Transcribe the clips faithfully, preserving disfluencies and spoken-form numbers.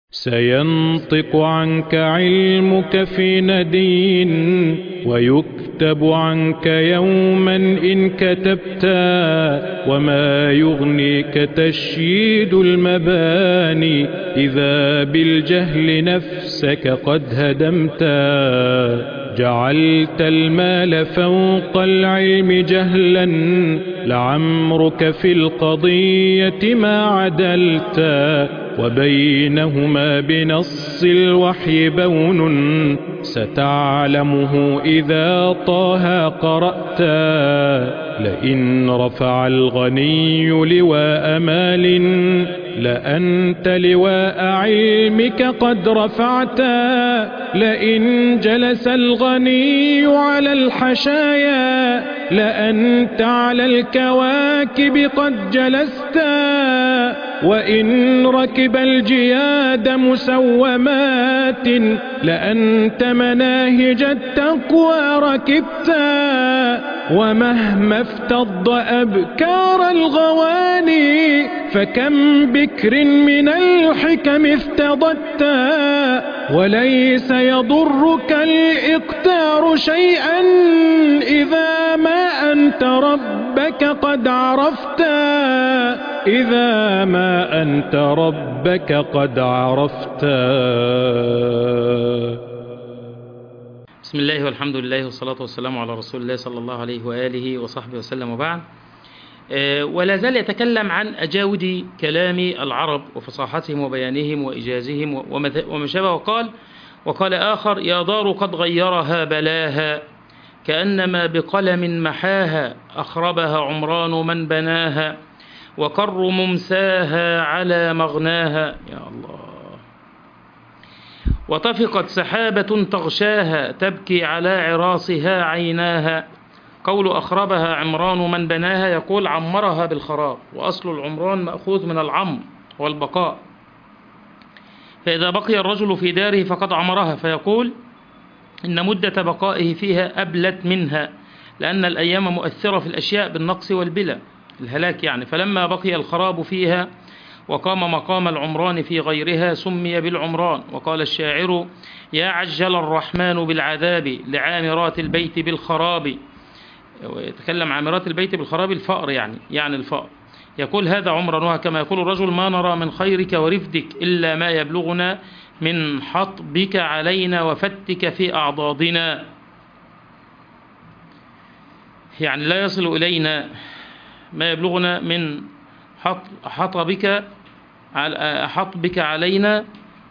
سينطق عنك علمك في ندين ويكتب عنك يوما إن كتبتا، وما يغنيك تشييد المباني إذا بالجهل نفسك قد هدمتا. جعلت المال فوق العلم جهلا، لعمرك في القضية ما عدلتا، وبينهما بنص الوحي بون ستعلمه إذا طه قرأتا. لئن رفع الغني لواء مال لأنت لواء علمك قد رفعتا. لئن جلس الغني على الحشايا لأنت على الكواكب قد جلستا. وإن ركب الجياد مسومات لأنت مناهج التقوى ركبتا. ومهما افتض أبكار الغواني فكم بكر من الحكم افتضتا. وليس يضرك الإقتار شيئا إذا ما أنت ربك قد عرفتا. إذا ما أنت ربك قد عرفتا. بسم الله والحمد لله والصلاة والسلام على رسول الله صلى الله عليه وآله وصحبه وسلم، وبعد. ولا زال يتكلم عن أجاود كلام العرب وفصاحتهم وبيانهم وإيجازهم وما شابه، وقال وقال آخر: يا دار قد غيرها بلاها كأنما بقلم محاها، أخربها عمران من بناها وكر ممساها على مغناها. يا الله. وطفقت سحابة تغشاها تبكي على عراصها عيناها. قول أخربها عمران من بناها يقول عمرها بالخراب، وأصل العمران مأخوذ من العمر والبقاء، فإذا بقي الرجل في داره فقد عمرها، فيقول إن مدة بقائه فيها أبلت منها، لأن الأيام مؤثرة في الأشياء بالنقص والبلا، الهلاك يعني. فلما بقي الخراب فيها وقام مقام العمران في غيرها سمي بالعمران. وقال الشاعر: يا عجل الرحمن بالعذاب لعامرات البيت بالخراب. ويتكلم عامرات البيت بالخراب الفأر، يعني يعني الفأر. يقول هذا عمرانها، كما يقول الرجل: ما نرى من خيرك ورفدك إلا ما يبلغنا من حطبك علينا وفتك في أعضادنا. يعني لا يصل إلينا ما يبلغنا من حطبك حطبك علينا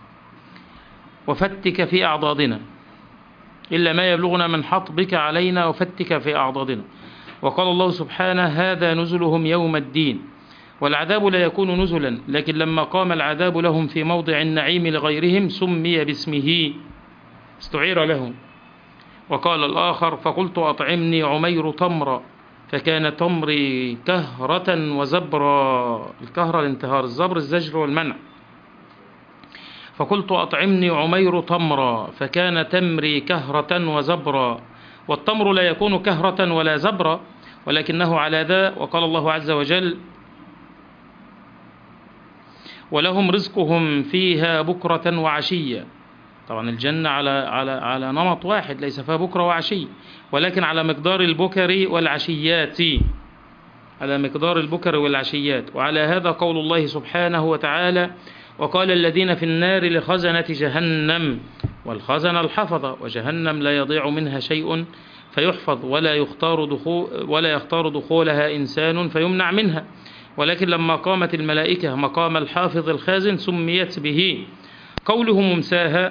وفتك في أعضادنا، إلا ما يبلغنا من حطبك علينا وفتك في أعضادنا. وقال الله سبحانه: هذا نزلهم يوم الدين. والعذاب لا يكون نزلا، لكن لما قام العذاب لهم في موضع النعيم لغيرهم سمي باسمه، استعير لهم. وقال الآخر: فقلت أطعمني عمير تمرا فكان تمري كهرة وزبرا. الكهرة الانتهار، الزبر الزجر والمنع. فقلت أطعمني عمير تمرا فكان تمري كهرة وزبرا. والتمر لا يكون كهرة ولا زبرا، ولكنه على ذا. وقال الله عز وجل: ولهم رزقهم فيها بكرة وعشية. طبعا الجنة على على على نمط واحد، ليس فيها بكرة وعشي، ولكن على مقدار البكر والعشيات، على مقدار البكر والعشيات. وعلى هذا قول الله سبحانه وتعالى: وقال الذين في النار لخزنة جهنم، والخزنة الحفظة، وجهنم لا يضيع منها شيء فيحفظ، ولا يختار دخول ولا يختار دخولها إنسان فيمنع منها. ولكن لما قامت الملائكة مقام الحافظ الخازن سميت به. قوله ممساها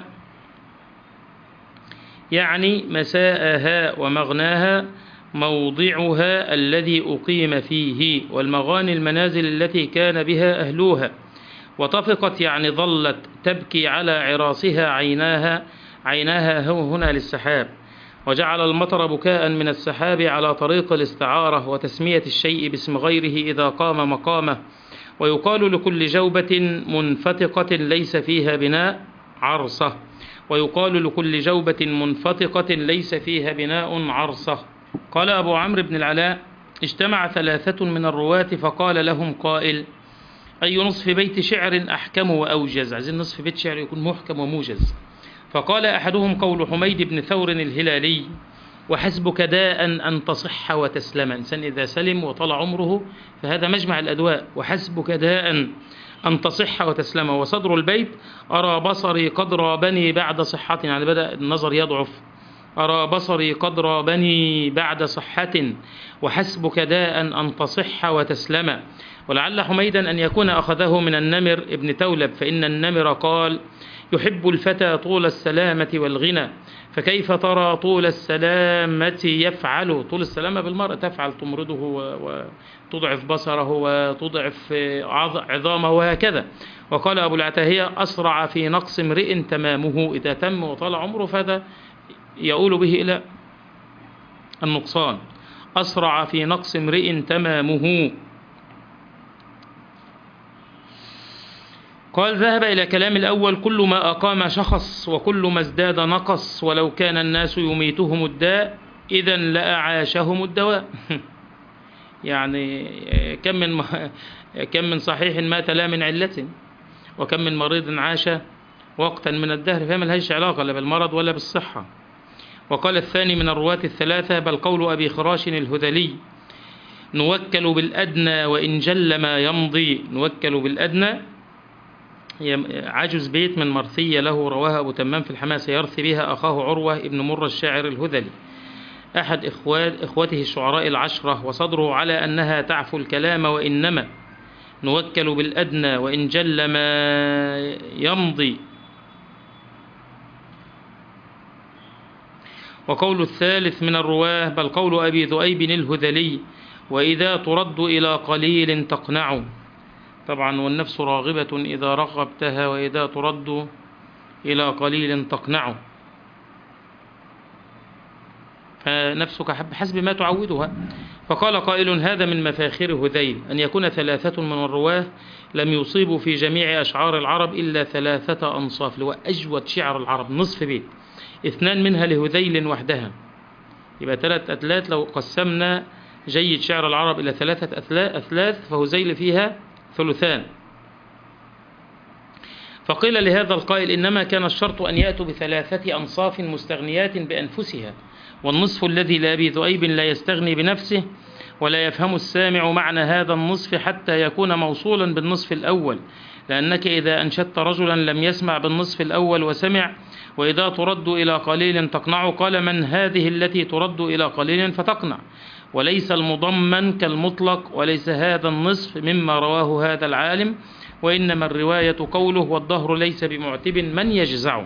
يعني مساءها ومغناها موضعها الذي أقيم فيه، والمغاني المنازل التي كان بها أهلوها. وطفقت يعني ظلت تبكي على عراصها عيناها، عيناها هنا للسحاب. وجعل المطر بكاء من السحاب على طريق الاستعارة وتسمية الشيء باسم غيره إذا قام مقامه. ويقال لكل جوبة منفتقة ليس فيها بناء عرصة، ويقال لكل جوبة منفتقة ليس فيها بناء عرصة. قال أبو عمرو بن العلاء: اجتمع ثلاثة من الرواة فقال لهم قائل: أي نصف بيت شعر أحكم وأوجز، عايزين نصف بيت شعر يكون محكم وموجز. فقال أحدهم قول حميد بن ثور الهلالي: وحسبك داء أن تصح وتسلم. إنسان إذا سلم وطال عمره فهذا مجمع الأدواء. وحسبك داء أن تصح وتسلم. وصدر البيت: أرى بصري قد رابني بعد صحة، يعني بدأ النظر يضعف. أرى بصري قد رابني بعد صحة، وحسبك داء أن تصح وتسلم. ولعل حميدا أن يكون أخذه من النمر ابن تولب، فإن النمر قال: يحب الفتى طول السلامة والغنى، فكيف ترى طول السلامة يفعل؟ طول السلامة بالمرء تفعل، تمرضه وتضعف بصره وتضعف عظامه وهكذا. وقال أبو العتاهية: أسرع في نقص امرئ تمامه، إذا تم وطال عمره فهذا يؤول به إلى النقصان. أسرع في نقص امرئ تمامه. قال: ذهب إلى كلام الأول: كل ما أقام شخص وكل ما ازداد نقص، ولو كان الناس يميتهم الداء إذا لأعاشهم الدواء. يعني كم من كم من صحيح مات لا من علة، وكم من مريض عاش وقتا من الدهر، فما لهاش علاقة لا بالمرض ولا بالصحة. وقال الثاني من الرواة الثلاثة: بل قول أبي خراش الهذلي: نوكل بالأدنى وإن جل ما يمضي. نوكل بالأدنى عجز بيت من مرثية له، رواها أبو تمام في الحماسة، يرثي بها أخاه عروة ابن مرة الشاعر الهذلي أحد إخوات إخوته الشعراء العشرة، وصدره على أنها تعفو الكلام وإنما نوكل بالأدنى وإن جل ما يمضي. وقول الثالث من الرواه: بل قول أبي ذؤيب الهذلي: وإذا ترد إلى قليل تقنع. طبعا والنفس راغبة إذا رغبتها، وإذا ترد إلى قليل تقنع. فنفسك بحسب ما تعودها. فقال قائل: هذا من مفاخر هذيل أن يكون ثلاثة من الرواه لم يصيبوا في جميع أشعار العرب إلا ثلاثة أنصاف، لو أجود شعر العرب نصف بيت، اثنان منها لهذيل وحدها، يبقى ثلاث أثلاث. لو قسمنا جيد شعر العرب إلى ثلاثة أثلاث فهذيل فيها ثلثان. فقيل لهذا القائل: إنما كان الشرط أن يأتوا بثلاثة أنصاف مستغنيات بأنفسها، والنصف الذي لأبي ذؤيب لا يستغني بنفسه، ولا يفهم السامع معنى هذا النصف حتى يكون موصولا بالنصف الأول، لأنك إذا أنشدت رجلا لم يسمع بالنصف الأول وسمع: وإذا ترد إلى قليل تقنع، قال: من هذه التي ترد إلى قليل فتقنع؟ وليس المضمن كالمطلق، وليس هذا النصف مما رواه هذا العالم، وإنما الرواية قوله: والدهر ليس بمعتب من يجزع.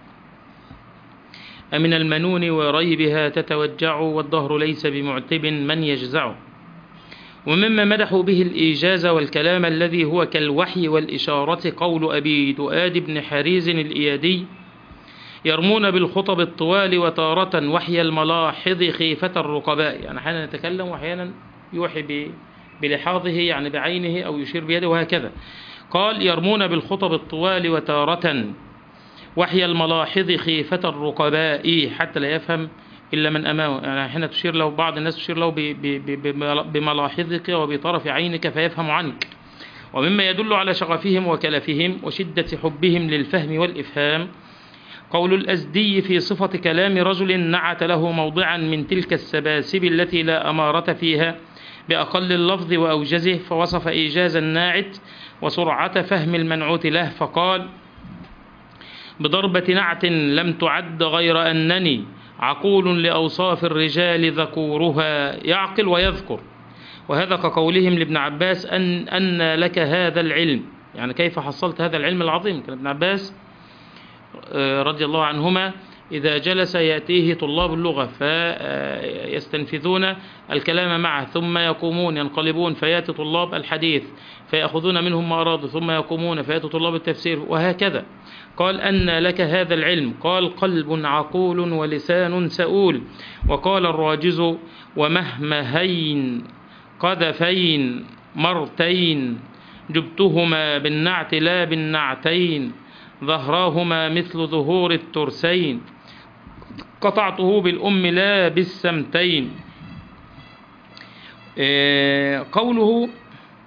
أمن المنون وريبها تتوجع، والدهر ليس بمعتب من يجزع. ومما مدحوا به الإيجاز والكلام الذي هو كالوحي والإشارة قول أبي دؤاد بن حريز الإيادي: يرمون بالخطب الطوال وتارة وحي الملاحظ خيفة الرقباء. يعني أحيانا يتكلم وأحيانا يوحي بلحاظه يعني بعينه أو يشير بيده وهكذا. قال: يرمون بالخطب الطوال وتارة وحي الملاحظ خيفة الرقباء، حتى لا يفهم إلا من أمامه. يعني حين تشير له بعض الناس تشير له بملاحظك وبطرف عينك فيفهم عنك. ومما يدل على شغفهم وكلفهم وشدة حبهم للفهم والإفهام قول الأزدي في صفة كلام رجل نعت له موضعا من تلك السباسب التي لا أمارة فيها بأقل اللفظ وأوجزه، فوصف إيجاز الناعت وسرعة فهم المنعوت له، فقال: بضربة نعت لم تعد غير أنني عقول لأوصاف الرجال ذكورها يعقل ويذكر. وهذا كقولهم لابن عباس: أن, أن لك هذا العلم، يعني كيف حصلت هذا العلم العظيم. كان ابن عباس رضي الله عنهما إذا جلس يأتيه طلاب اللغة فيستنفذون الكلام معه، ثم يقومون ينقلبون فيأتي طلاب الحديث فيأخذون منهم ما أرادوا، ثم يقومون فيأتي طلاب التفسير وهكذا. قال: أن لك هذا العلم؟ قال: قلب عقول ولسان سؤول. وقال الراجز: ومهمهين قذفين مرتين جبتهما بالنعت لا بالنعتين، ظهراهما مثل ظهور الترسين، قطعته بالأم لا بالسمتين. قوله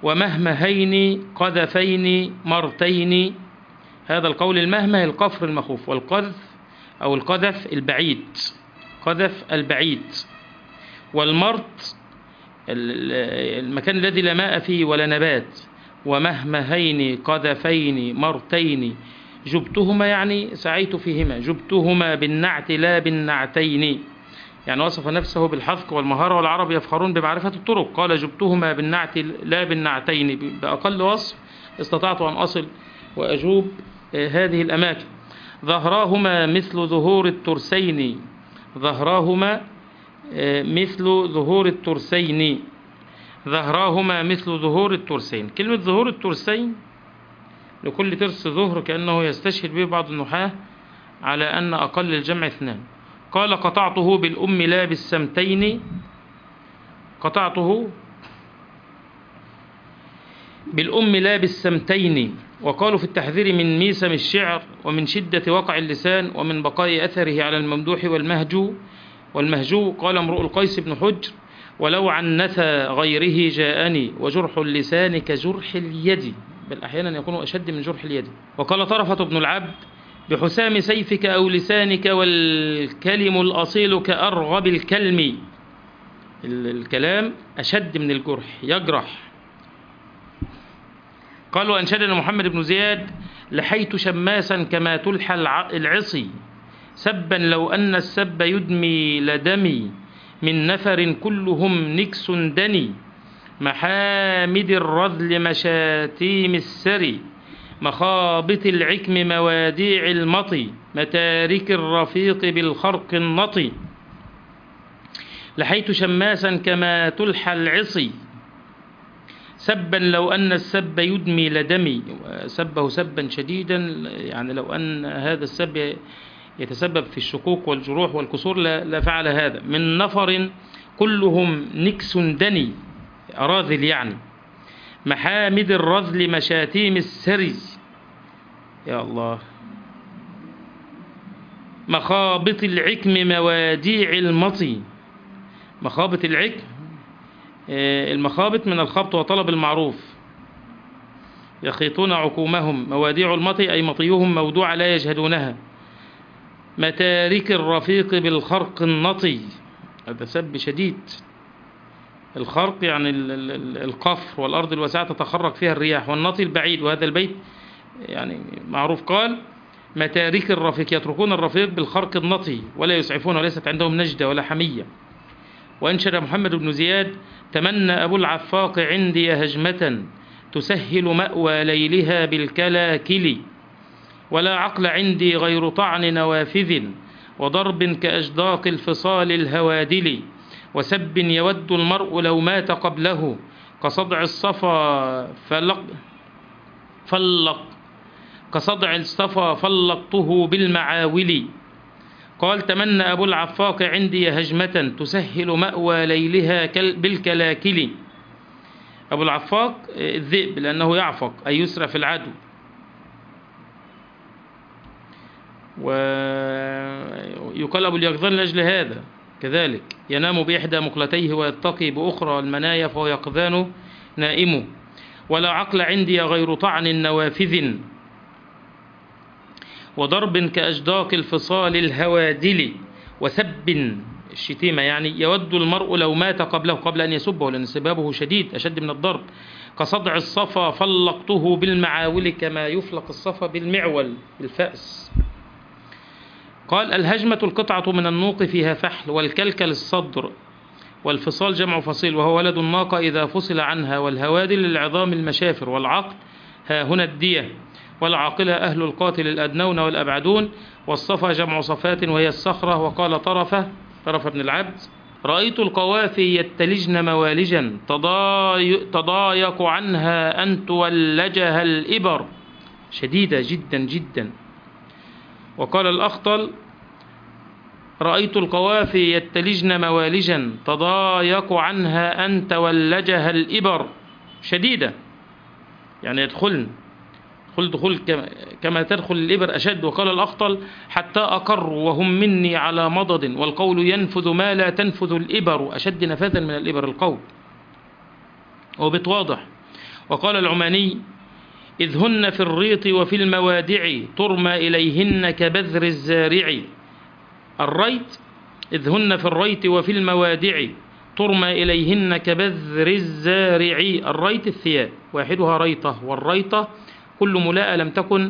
ومهمهين قذفين مرتين. هذا القول المهمه القفر المخوف، والقذف أو القذف البعيد، قذف البعيد. والمرت المكان الذي لا ماء فيه ولا نبات. ومهمهين قذفين مرتين جبتهما يعني سعيت فيهما، جبتهما بالنعت لا بالنعتين، يعني وصف نفسه بالحذق والمهارة، والعرب يفخرون بمعرفة الطرق. قال جبتهما بالنعت لا بالنعتين، بأقل وصف استطعت أن أصل وأجوب هذه الأماكن. ظهراهما مثل ظهور الترسين، ظهراهما مثل ظهور الترسين، ظهراهما مثل ظهور الترسين. كلمة ظهور الترسين لكل ترس ظهر كأنه يستشهد به بعض النحاة على أن أقل الجمع اثنان. قال قطعته بالأم لا بالسمتين، قطعته بالأم لا بالسمتين. وقالوا في التحذير من ميسم الشعر ومن شدة وقع اللسان ومن بقاء أثره على الممدوح والمهجو والمهجو. قال امرؤ القيس بن حجر ولو عن نثى غيره جاءني وجرح اللسان كجرح اليد، بل أحيانا يكون أشد من جرح اليد. وقال طرفة بن العبد بحسام سيفك أو لسانك والكلم الأصيل كأرغب الكلم، الكلام أشد من الجرح، يجرح. قالوا أنشدنا محمد بن زياد لحيت شماسا كما تلحى العصي، سبا لو أن السب يدمي لدمي، من نفر كلهم نكس دني، محامد الرذل مشاتيم السري، مخابط العكم مواديع المطي، متارك الرفيق بالخرق النطي. لحيت شماسا كما تلحى العصي، سبا لو أن السب يدمي لدمي، سبه سبا شديدا، يعني لو أن هذا السب يتسبب في الشقوق والجروح والكسور لفعل هذا. من نفر كلهم نكس دني، أراذل يعني، محامد الرذل مشاتيم السري، يا الله، مخابط العكم مواديع المطي. مخابط العكم، المخابط من الخبط وطلب المعروف، يخيطون عكومهم. مواديع المطي أي مطيهم مودوعة لا يجهدونها. متارك الرفيق بالخرق النطي، هذا سب شديد. الخرق يعني القفر والأرض الواسعة تتخرق فيها الرياح، والنطي البعيد، وهذا البيت يعني معروف. قال متارك الرفيق، يتركون الرفيق بالخرق النطي ولا يسعفون، وليست عندهم نجدة ولا حمية. وأنشد محمد بن زياد تمنى أبو العفاق عندي هجمة تسهل مأوى ليلها بالكلاكل، ولا عقل عندي غير طعن نوافذ وضرب كأجداق الفصال الهوادل، وسب يود المرء لو مات قبله كصدع الصفا فلق فلق كصدع الصفا فلقته بالمعاول. قال تمنى أبو العفاق عندي هجمة تسهل مأوى ليلها بالكلاكل. أبو العفاق الذئب لأنه يعفق أي يسرع في العدو. ويقال أبو اليقظان لأجل هذا كذلك، ينام بإحدى مقلتيه ويتقي بأخرى المنايا فهو يقظان نائم. ولا عقل عندي غير طعن النوافذ وضرب كأجداق الفصال الهوادل، وسب الشتيمة يعني يود المرء لو مات قبله، قبل أن يسبه، لأن سبابه شديد أشد من الضرب. كصدع الصفا فلقته بالمعاول، كما يفلق الصفا بالمعول بالفأس. قال الهجمة القطعة من النوق فيها فحل، والكلكل الصدر، والفصال جمع فصيل وهو ولد الناقة إذا فصل عنها، والهوادل للعظام المشافر، والعقل ها هنا الدية، والعاقلة أهل القاتل الأدنون والأبعدون، والصفا جمع صفات وهي الصخرة. وقال طرفة طرف بن العبد رأيت القوافي يتلجن موالجا تضاي تضايق عنها أن تولجها الإبر، شديدة جدا جدا. وقال الأخطل رأيت القوافي يتلجن موالجا تضايق عنها أن تولجها الإبر، شديدة يعني يدخلن دخل دخول كما تدخل الإبر أشد. وقال الأخطل حتى أقروا وهم مني على مضض، والقول ينفذ ما لا تنفذ الإبر، أشد نفاذا من الإبر القول، وبتواضح. وقال العماني: إذ هن في الريط وفي الموادع ترمى إليهن كبذر الزارع. الريط، إذ هن في الريط وفي الموادع ترمى إليهن كبذر الزارع. الريط الثياب، واحدها ريطة، والريطة كل ملاءة لم تكن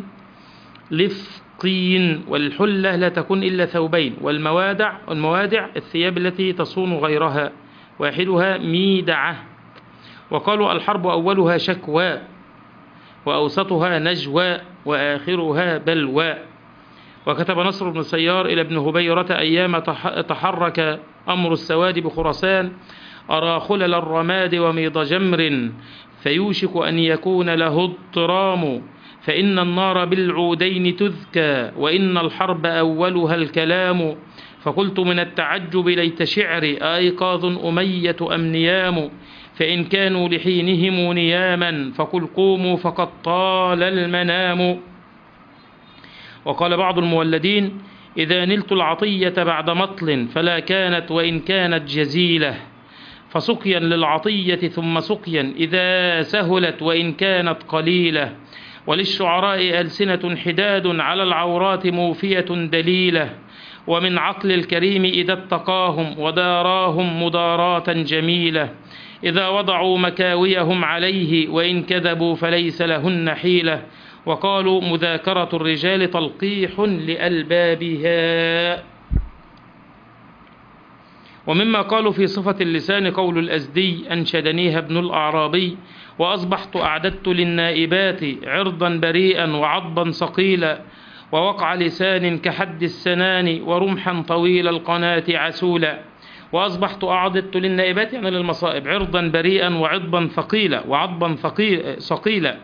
لفقين، والحلة لا تكون إلا ثوبين. والموادع الموادع الثياب التي تصون غيرها، واحدها ميدعة. وقالوا: الحرب أولها شكوى، وأوسطها نجوى، وآخرها بلوى. وكتب نصر بن سيار إلى ابن هبيرة أيام تحرك أمر السواد بخراسان: أرى خلل الرماد وميض جمر، فيوشك أن يكون له اضطرام، فإن النار بالعودين تذكى، وإن الحرب أولها الكلام. فقلت من التعجب: ليت شعري أيقاظ أمية أم نيام؟ فإن كانوا لحينهم نياما فقل قوموا فقد طال المنام. وقال بعض المولدين: إذا نلت العطية بعد مطل فلا كانت وإن كانت جزيلة، فسقيا للعطية ثم سقيا إذا سهلت وإن كانت قليلة. وللشعراء ألسنة حداد على العورات موفية دليلة، ومن عقل الكريم إذا اتقاهم وداراهم مداراة جميلة. إذا وضعوا مكاويهم عليه وإن كذبوا فليس لهن حيلة. وقالوا: مذاكرة الرجال تلقيح لألبابها. ومما قالوا في صفة اللسان قول الأزدي: أنشدنيها ابن الأعرابي: وأصبحت أعددت للنائبات عرضا بريئا وعضبا صقيلا، ووقع لسان كحد السنان ورمحا طويل القناة عسولا. وأصبحت أعددت للنائبات يعني للمصائب عرضا بريئا وعضبا ثقيلا وعضبا صقيلا.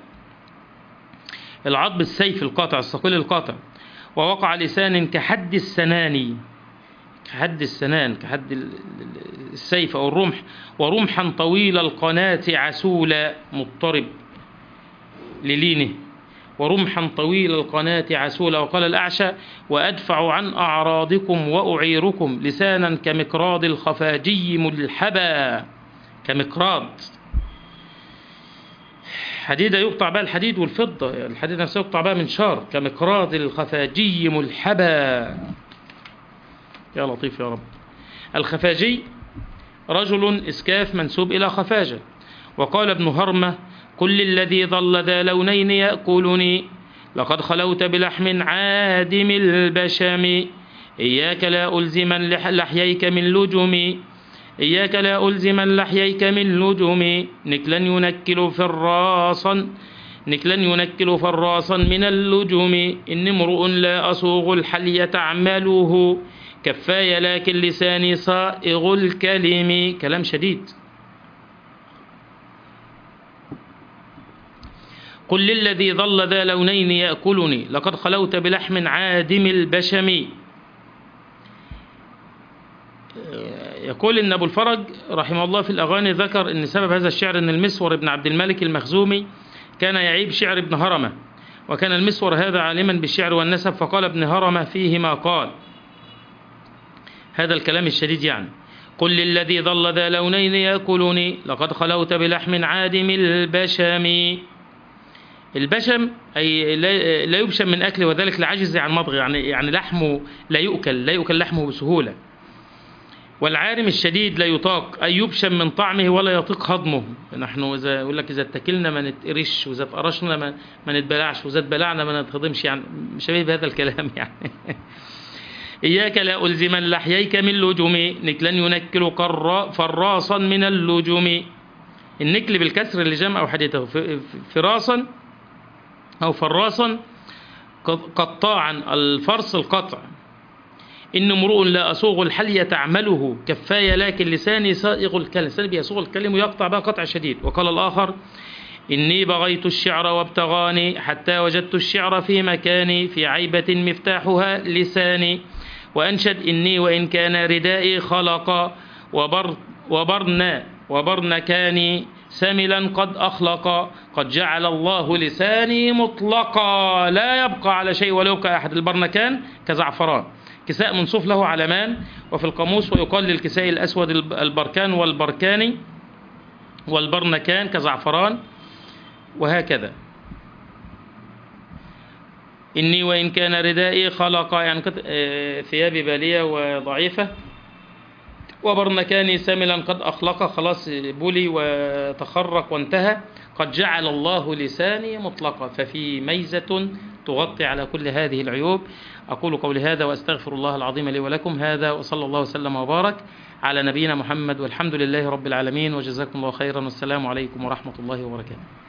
العضب السيف القاطع، الثقيل القاطع. ووقع لسان كحد السنان، كحد السنان كحد السيف أو الرمح. ورمحا طويل القناة عسولا، مضطرب للينه. ورمحا طويل القناة عسولا. وقال الأعشى: وأدفع عن أعراضكم وأعيركم لسانا كمقراض الخفاجي ملحبا. كمقراض حديدة يقطع بها الحديد والفضة، الحديد نفسه يقطع بها من شار. كمقراض الخفاجي ملحبا. يا لطيف يا رب. الخفاجي رجل إسكاف منسوب إلى خفاجة. وقال ابن هرمة: كل الذي ظل ذا لونين يأكلني، لقد خلوت بلحم عادم البشم. إياك لا ألزمن لحييك من لجمي، إياك لا ألزمن لحييك من لجمي. نكلا ينكل فراسا، نكلا ينكل فراسا من اللجم. إن امرؤ لا أصوغ الحلي تعمله، كفاي لكن لساني صائغ الكلم. كلام شديد. قل للذي ظل ذا لونين يأكلني، لقد خلوت بلحم عادم البشم. يقول إن أبو الفرج رحمه الله في الأغاني ذكر أن سبب هذا الشعر أن المسور بن عبد الملك المخزومي كان يعيب شعر ابن هرمة، وكان المسور هذا عالما بالشعر والنسب، فقال ابن هرمة فيه ما قال، هذا الكلام الشديد يعني: قل للذي ظل ذا لونين يأكلني، لقد خلوت بلحم عادم البشم. البشم أي لا يبشم من أكله، وذلك لعجز عن مضغ، يعني يعني لحمه لا يؤكل، لا يؤكل لحمه بسهولة. والعارم الشديد لا يطاق، أي يبشم من طعمه ولا يطيق هضمه. نحن إذا يقول لك إذا اتكلنا ما نتقرش، وإذا اتقرشنا ما, ما نتبلعش، وإذا اتبلعنا ما نتهضمش، يعني شبيه بهذا الكلام يعني. إياك لا ألزمن لحييك من لجم، نكلا ينكل فراسا من اللجم. النكل بالكسر اللجام أو حديثه، فراسا أو فراسا قطاعا، الفرس القطع. إن امرؤ لا أصوغ الحلي تعمله، كفاي لكن لساني صائغ الكلم. لساني بيصوغ الكلم ويقطع بها قطع شديد. وقال الآخر: إني بغيت الشعر وابتغاني، حتى وجدت الشعر في مكاني، في عيبة مفتاحها لساني. وأنشد: إني وإن كان ردائي خلقا، وبر وبرنا وبرنكاني سملا قد أخلقا، قد جعل الله لساني مطلقا، لا يبقى على شيء ولا يبقى أحد. البرنكان كزعفران، كساء منصوف له علمان، وفي القاموس ويقال للكساء الأسود البركان والبركاني، والبرنكان كزعفران. وهكذا. إني وإن كان ردائي خلق، يعني ثيابي بالية وضعيفة، وبرنكاني سملا قد أخلق، خلاص بلي وتخرق وانتهى، قد جعل الله لساني مطلقا، ففي ميزة تغطي على كل هذه العيوب. أقول قولي هذا وأستغفر الله العظيم لي ولكم. هذا وصلى الله وسلم وبارك على نبينا محمد، والحمد لله رب العالمين، وجزاكم الله خيرا، والسلام عليكم ورحمة الله وبركاته.